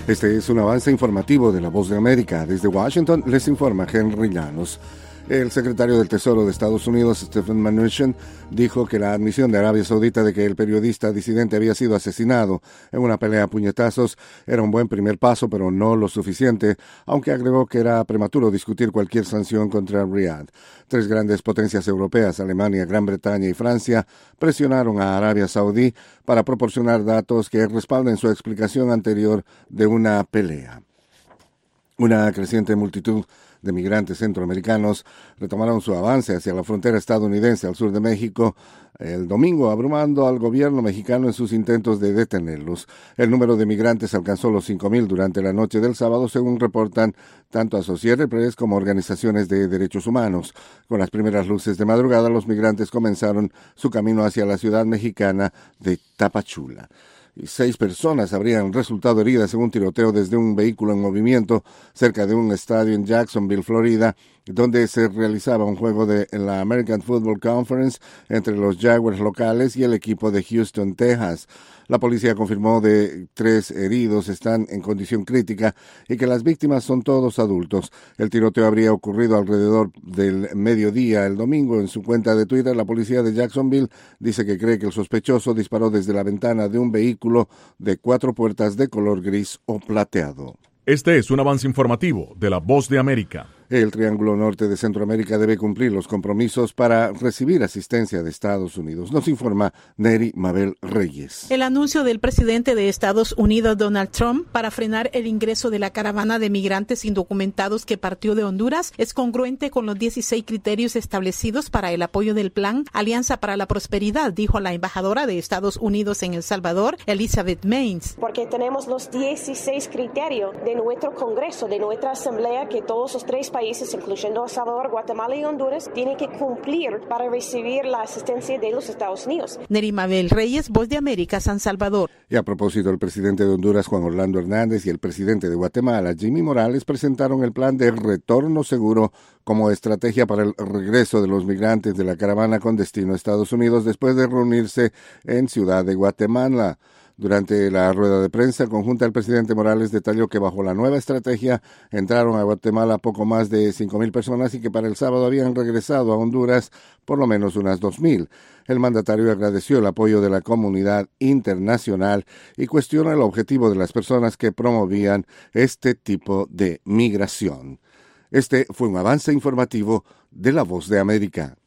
Este es un avance informativo de La Voz de América. Desde Washington les informa Henry Llanos. El secretario del Tesoro de Estados Unidos, Stephen Mnuchin, dijo que la admisión de Arabia Saudita de que el periodista disidente había sido asesinado en una pelea a puñetazos era un buen primer paso, pero no lo suficiente, aunque agregó que era prematuro discutir cualquier sanción contra Riad. Tres grandes potencias europeas, Alemania, Gran Bretaña y Francia, presionaron a Arabia Saudí para proporcionar datos que respalden su explicación anterior de una pelea. Una creciente multitud de migrantes centroamericanos retomaron su avance hacia la frontera estadounidense al sur de México el domingo, abrumando al gobierno mexicano en sus intentos de detenerlos. El número de migrantes alcanzó los 5,000 durante la noche del sábado, según reportan tanto Associated Press como organizaciones de derechos humanos. Con las primeras luces de madrugada, los migrantes comenzaron su camino hacia la ciudad mexicana de Tapachula. 6 personas habrían resultado heridas en un tiroteo desde un vehículo en movimiento cerca de un estadio en Jacksonville, Florida, donde se realizaba un juego de la American Football Conference entre los Jaguars locales y el equipo de Houston, Texas. La policía confirmó de 3 heridos están en condición crítica y que las víctimas son todos adultos. El tiroteo habría ocurrido alrededor del mediodía el domingo. En su cuenta de Twitter, la policía de Jacksonville dice que cree que el sospechoso disparó desde la ventana de un vehículo de 4 puertas de color gris o plateado. Este es un avance informativo de La Voz de América. El Triángulo Norte de Centroamérica debe cumplir los compromisos para recibir asistencia de Estados Unidos. Nos informa Neri Mabel Reyes. El anuncio del presidente de Estados Unidos, Donald Trump, para frenar el ingreso de la caravana de migrantes indocumentados que partió de Honduras es congruente con los 16 criterios establecidos para el apoyo del plan Alianza para la Prosperidad, dijo la embajadora de Estados Unidos en El Salvador, Elizabeth Mains. Porque tenemos los 16 criterios de nuestro Congreso, de nuestra Asamblea, que todos los 3 países, incluyendo El Salvador, Guatemala y Honduras, tienen que cumplir para recibir la asistencia de los Estados Unidos. Neri Mabel Reyes, Voz de América, San Salvador. Y a propósito, el presidente de Honduras, Juan Orlando Hernández, y el presidente de Guatemala, Jimmy Morales, presentaron el plan de retorno seguro como estrategia para el regreso de los migrantes de la caravana con destino a Estados Unidos después de reunirse en Ciudad de Guatemala. Durante la rueda de prensa conjunta, el presidente Morales detalló que bajo la nueva estrategia entraron a Guatemala poco más de 5,000 personas y que para el sábado habían regresado a Honduras por lo menos unas 2,000. El mandatario agradeció el apoyo de la comunidad internacional y cuestiona el objetivo de las personas que promovían este tipo de migración. Este fue un avance informativo de La Voz de América.